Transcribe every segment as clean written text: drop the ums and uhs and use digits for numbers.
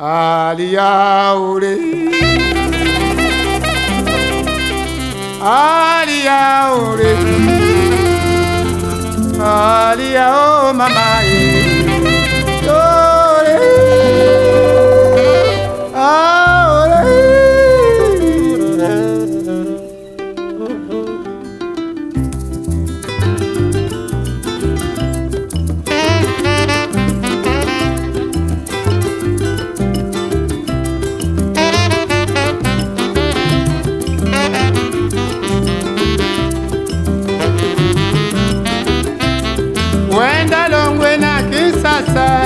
Aliaure, Aliaure, Aliao mama Ore, Aore. Wenda longwe na Kisasa,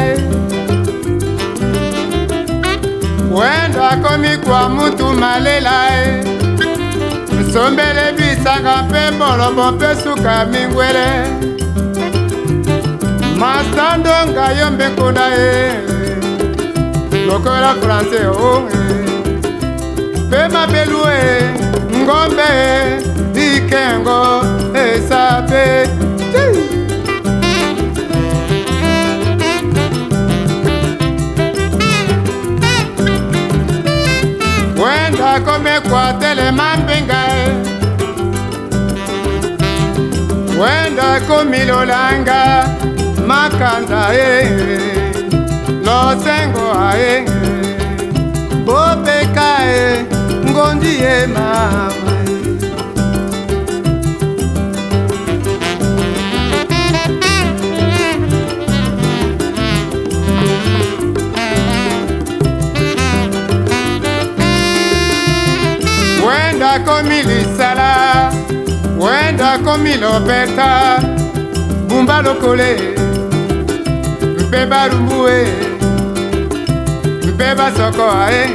wenda komi kwa mutu malela, msombele bisanga pe bolobo pe suka mingwele, masando nga yombe kunda lokola français pe mabelue ngombe ikengo esabe. Wenda kome kwa tele mambinga, wenda komi lolanga makanda losengo bopeka ngondi mama. Wenda komi lisala, wenda komi lopeta, bumba lokole, mpeba rumbue, mpeba soko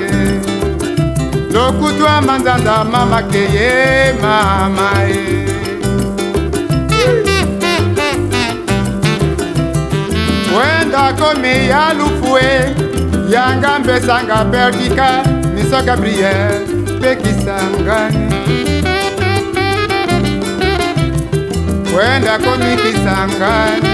lokutwa manzanda mama keye mama Wenda komi ya lufue, yanga mbesanga perdika, miso Gabriel Kisangani. Wenda komi Kisangani.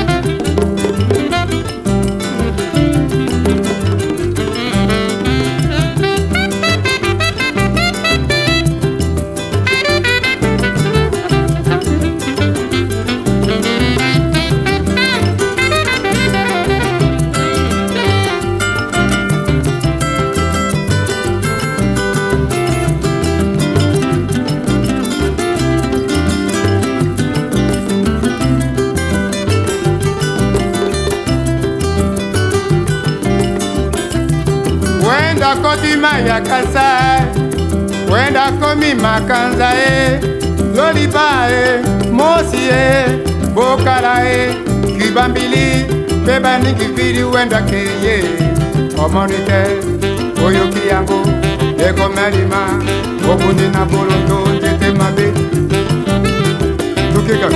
Wenda koti mayakasa, wenda komi makanza loliba mosi bokala kibambili beba nikiviri wenda keye omonite oyoki yango eko melima obundi na bolondo tete mabe tukika.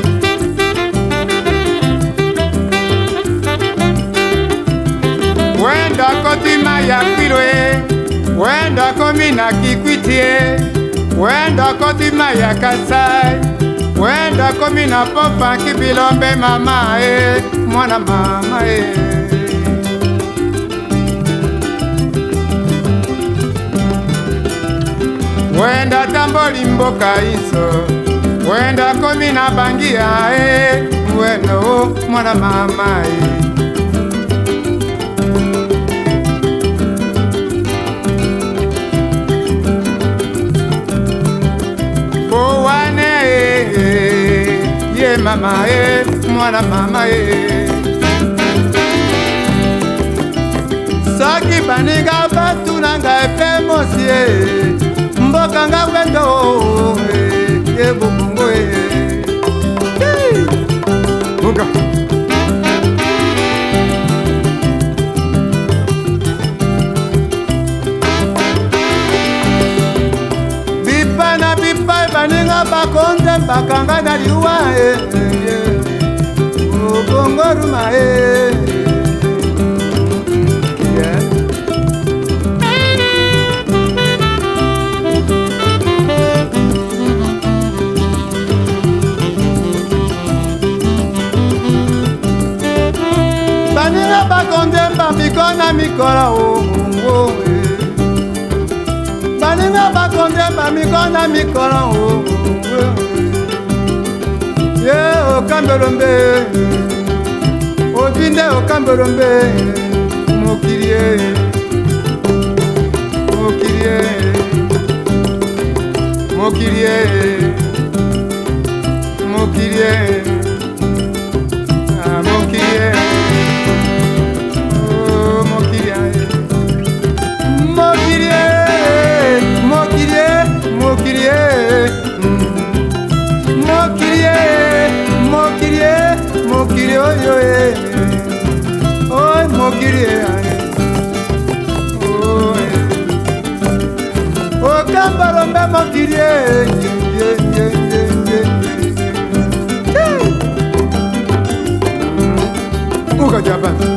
Wenda koti mayakilo wenda komi na Kikwitie, wenda koti mayakasai, wenda komi na popa kibilombe mama mwana mama Wenda tamboli mboka iso, wenda komi na bangia weno mwana mama mama mwana mama Saki baniga batu nanga mosi mboka nga wendo bukungo Muga Bipa na bipa baninga bakonde bakanga na liwa Bongoruma Banira bakonde mbambiko na mikora mikona mikona o ye o Kamberombe o dinde o Kamberombe mokirie mokirie mokirie mokirie mokirie oh mokirie mokirie mokirie mokirie mokirie mokirie mokirie oyo oh mokirie oh Kamberombe mokirie Uga Japan